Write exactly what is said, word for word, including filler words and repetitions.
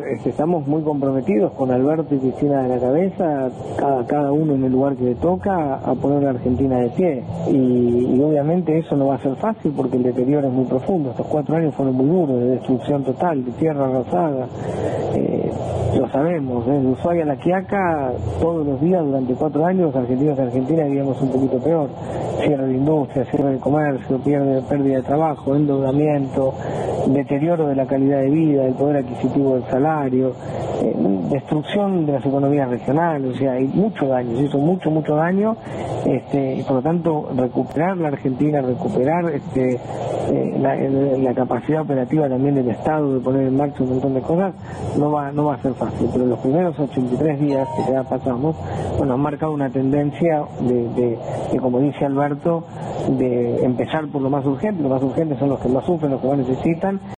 este, estamos muy comprometidos con Alberto y Cristina de la cabeza, cada, cada uno en el lugar que le toca, a poner la Argentina de pie. Y, y obviamente eso no va a ser fácil porque el deterioro es muy profundo. Estos cuatro años fueron muy duros, de destrucción total, de tierra arrasada. Eh, lo sabemos, ¿eh? De Ushuaia a La Quiaca, todos los días durante cuatro años, los argentinos y argentinas vivíamos un poquito peor. Cierre de industria, cierre de comercio, pierde, pérdida de trabajo, endeudamiento, deterioro de la calidad de vida, del poder adquisitivo del salario, eh, destrucción de las economías regionales, o sea, hay mucho daño, se hizo mucho, mucho daño, este, y por lo tanto recuperar la Argentina, recuperar este, eh, la, la capacidad operativa también del Estado de poner en marcha un montón de cosas, no va, no va a ser fácil, pero los primeros ochenta y tres días que ya pasamos, bueno, han marcado una tendencia de, de, de, como dice Alberto, de empezar por lo más urgente. Lo más urgente son los que más sufren, los que más necesitan,